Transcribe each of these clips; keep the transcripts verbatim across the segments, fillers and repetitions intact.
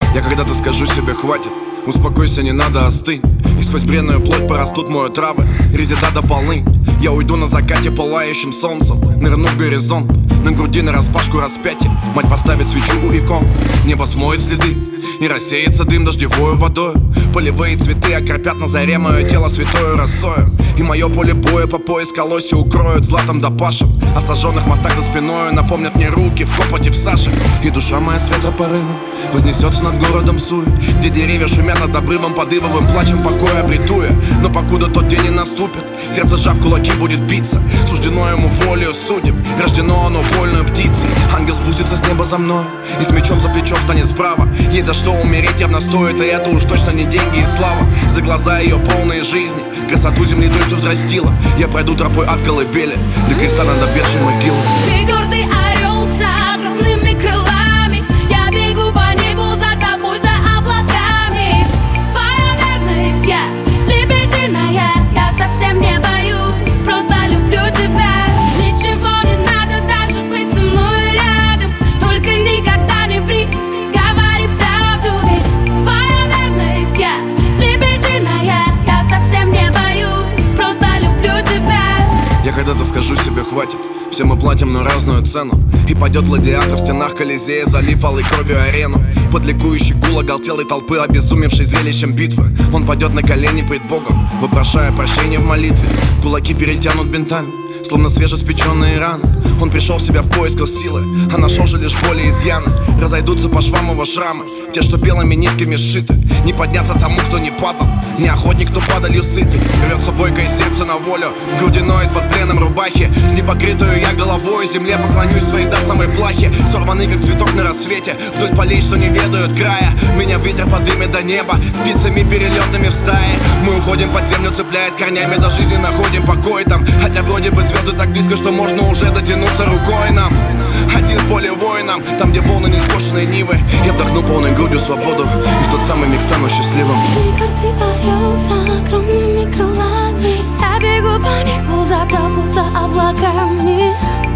Я когда-то скажу себе хватит, успокойся, не надо, остынь. И сквозь бренную плоть порастут мою травы, резида до полынь. Я уйду на закате пылающим солнцем, нырну в горизонт. На груди нараспашку распятие, мать поставит свечу у икон. Небо смоет следы и рассеется дым дождевою водой. Полевые цветы окропят на заре мое тело святою росою. И мое поле боя по пояс колоси укроют златом да пашем. О сожженных мостах за спиною напомнят мне руки в копоти в саше. И душа моя с ветропорывом вознесется над городом в Суле, где деревья шумят над обрывом под ивовым плачем покоя обретуя. Но покуда тот день не наступит, сердце сжав кулаки будет биться. Суждено ему волею судеб, рождено оно вольную птицей. Ангел спустится с неба за мной и с мечом за плечом станет справа. Есть за что умереть явно стоит, и это уж точно не деньги и слава. За глаза ее полные жизни, красоту земли той, что взрастила. Я пройду тропой от колыбели до креста над обветшей могилой. Ты гордый орел с огромными крылами, я бегу по небу за тобой, за облаками. Твоя верность, я лебединая, я совсем не боюсь, просто люблю тебя. Ничего не надо, даже быть со мной рядом, только никогда не ври, говори правду. Ведь твоя верность, я лебединая, я совсем не боюсь, просто люблю тебя. Я когда-то скажу себе хватит, все мы платим, но разную цену. И пойдет гладиатор в стенах Колизея, залив алой кровью арену. Под ликующий гул оголтелой толпы, обезумевшей зрелищем битвы. Он пойдет на колени пред Богом, вопрошая прощения в молитве. Кулаки перетянут бинтами, словно свежеспеченные раны. Он пришел в себя в поисках силы, а нашел же лишь боли и изъяны. Разойдутся по швам его шрамы, те, что белыми нитками сшиты. Не подняться тому, кто не падал, не охотник, кто падалью сытый. Рвется бойкое сердце на волю, в груди ноет под пленом рубахи. С непокрытую я головой земле поклонюсь своей до самой плахи. Сорванный как цветок на рассвете, вдоль полей, что не ведают края. Меня ветер подымет до неба, спицами перелетными в стае. Мы уходим под землю, цепляясь корнями за жизнь, и находим покой там. Хотя вроде бы звезды так близко, что можно уже дотянуться рукой нам. Один в поле воинам, там где волны нескошенной нивы. Я вдохну полной грудью свободу, и в тот самый миг стану счастливым. Ты гордый орел с огромными крылами, я бегу по небу за тобой, за облаками.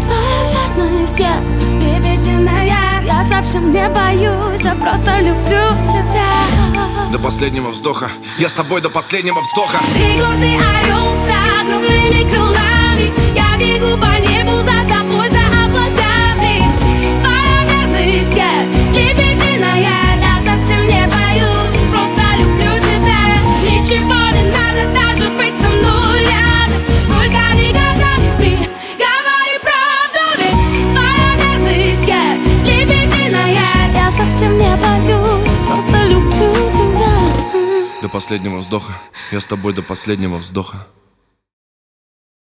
Твоя верность, я лебединая, я совсем не боюсь, я просто люблю тебя. До последнего вздоха, я с тобой до последнего вздоха. Ты гордый орел с огромными крылами, я бегу по небу за тобой, за облаками. Твоя верность, я лебединая, я совсем не боюсь, просто люблю тебя. Ничего не надо, даже быть со мной рядом, только никогда не ври, говори правду. Ведь твоя верность, я лебединая, я совсем не боюсь, просто люблю тебя. До последнего вздоха, я с тобой до последнего вздоха.